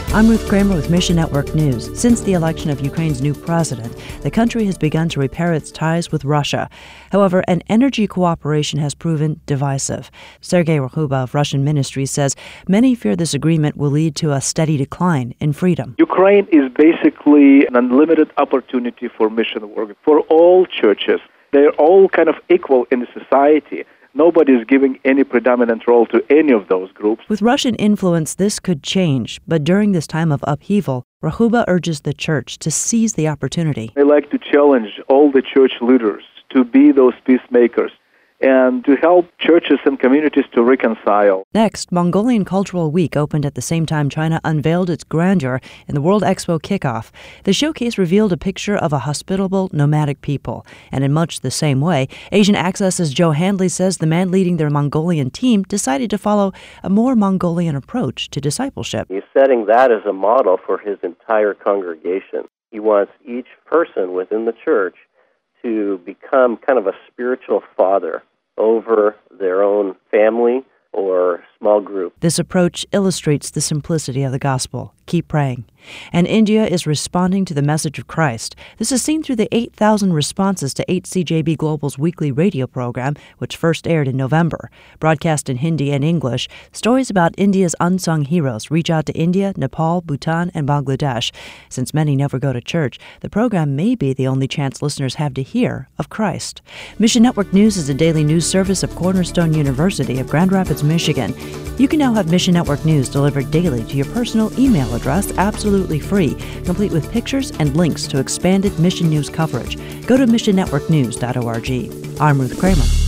I'm Ruth Kramer with Mission Network News. Since the election of Ukraine's new president, the country has begun to repair its ties with Russia. However, an energy cooperation has proven divisive. Sergei Rakhuba of Russian Ministries says many fear this agreement will lead to a steady decline in freedom. Ukraine is basically an unlimited opportunity for mission work for all churches. They're all kind of equal in the society. Nobody is giving any predominant role to any of those groups. With Russian influence, this could change. But during this time of upheaval, Rakhuba urges the church to seize the opportunity. I like to challenge all the church leaders to be those peacemakers and to help churches and communities to reconcile. Next, Mongolian Cultural Week opened at the same time China unveiled its grandeur in the World Expo kickoff. The showcase revealed a picture of a hospitable, nomadic people. And in much the same way, Asian Access's Joe Handley says the man leading their Mongolian team decided to follow a more Mongolian approach to discipleship. He's setting that as a model for his entire congregation. He wants each person within the church to become kind of a spiritual father over their own family or small group. This approach illustrates the simplicity of the gospel. Keep praying. And India is responding to the message of Christ. This is seen through the 8,000 responses to 8CJB Global's weekly radio program, which first aired in November. Broadcast in Hindi and English, stories about India's unsung heroes reach out to India, Nepal, Bhutan, and Bangladesh. Since many never go to church, the program may be the only chance listeners have to hear of Christ. Mission Network News is a daily news service of Cornerstone University of Grand Rapids, Michigan. You can now have Mission Network News delivered daily to your personal email address absolutely free, complete with pictures and links to expanded Mission News coverage. Go to missionnetworknews.org. I'm Ruth Kramer.